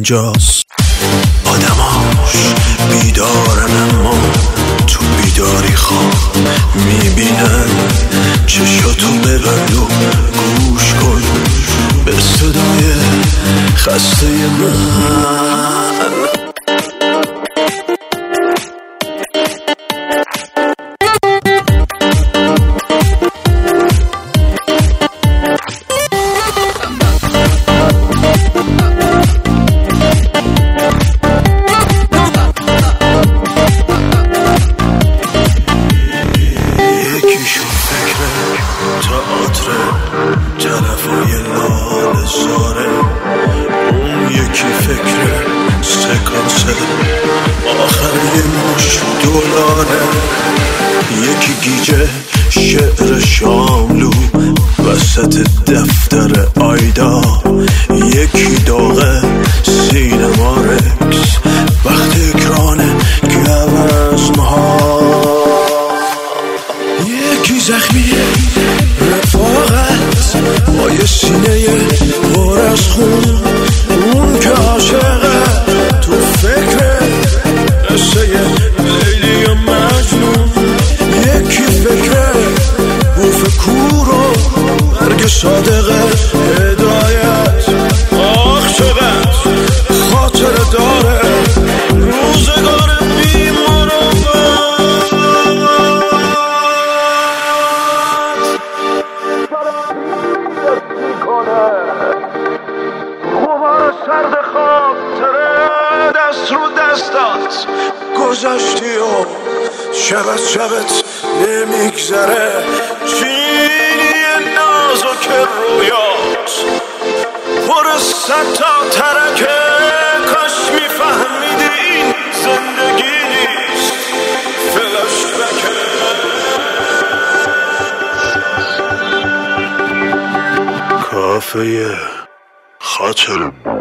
اینجاست. آدماش بیدارن اما تو بیداری خواب میبینن. چشاتو ببند و گوش کن به صدای خسته من. طرفای لال زاره، اون یکی فکر سکانسه آخر یه مش دلاره، یکی گیجه شعر شاملو وسط دفتر آیدا، یکی داغه سینما رکس وقت اکران گوزمها، یکی زخمیه رفاقت با یه سینه پر از خون، اون که عاشقه تو فکر قصه لیلی و مجنون، یکی فکر بوف کور و مرگ صادق هدایت. آخ چقدر خاطر داره روزگار سرد خاطره دست رو دستات گذشتی و شبت نمیگذره، چینی نازک رویات پر صد تا ترکه. کاش میفهمیدی این زندگی نیست فلاشبکه. کافه خاطر